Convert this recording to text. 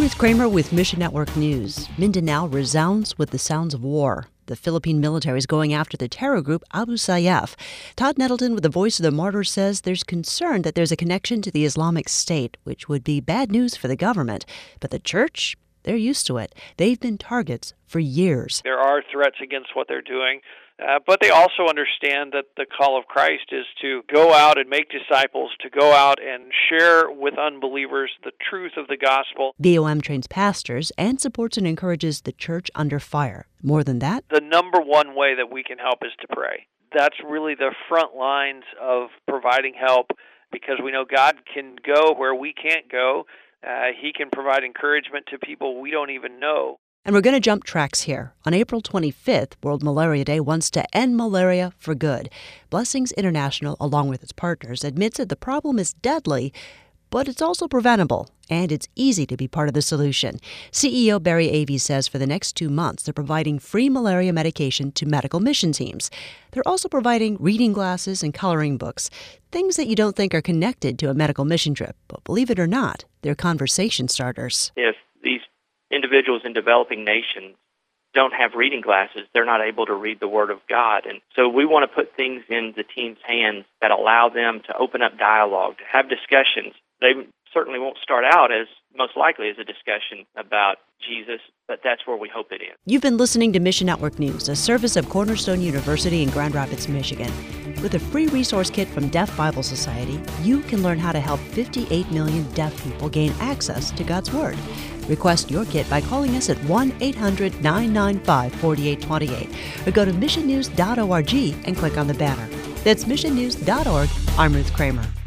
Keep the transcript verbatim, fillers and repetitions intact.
Ruth Kramer with Mission Network News. Mindanao resounds with the sounds of war. The Philippine military is going after the terror group Abu Sayyaf. Todd Nettleton with the Voice of the Martyrs says there's concern that there's a connection to the Islamic State, which would be bad news for the government. But the church, they're used to it. They've been targets for years. There are threats against what they're doing, uh, but they also understand that the call of Christ is to go out and make disciples, to go out and share with unbelievers the truth of the gospel. V O M trains pastors and supports and encourages the church under fire. More than that, the number one way that we can help is to pray. That's really the front lines of providing help, because we know God can go where we can't go. Uh, he can provide encouragement to people we don't even know. And we're going to jump tracks here. On April twenty-fifth, World Malaria Day wants to end malaria for good. Blessings International, along with its partners, admits that the problem is deadly, but it's also preventable, and it's easy to be part of the solution. C E O Barry Avey says for the next two months, they're providing free malaria medication to medical mission teams. They're also providing reading glasses and coloring books, things that you don't think are connected to a medical mission trip. But believe it or not, they're conversation starters. If these individuals in developing nations don't have reading glasses, they're not able to read the Word of God. And so we want to put things in the team's hands that allow them to open up dialogue, to have discussions. They certainly won't start out as, most likely, as a discussion about Jesus, but that's where we hope it ends. You've been listening to Mission Network News, a service of Cornerstone University in Grand Rapids, Michigan. With a free resource kit from Deaf Bible Society, you can learn how to help fifty-eight million deaf people gain access to God's Word. Request your kit by calling us at one eight hundred nine nine five four eight two eight or go to mission news dot org and click on the banner. That's mission news dot org. I'm Ruth Kramer.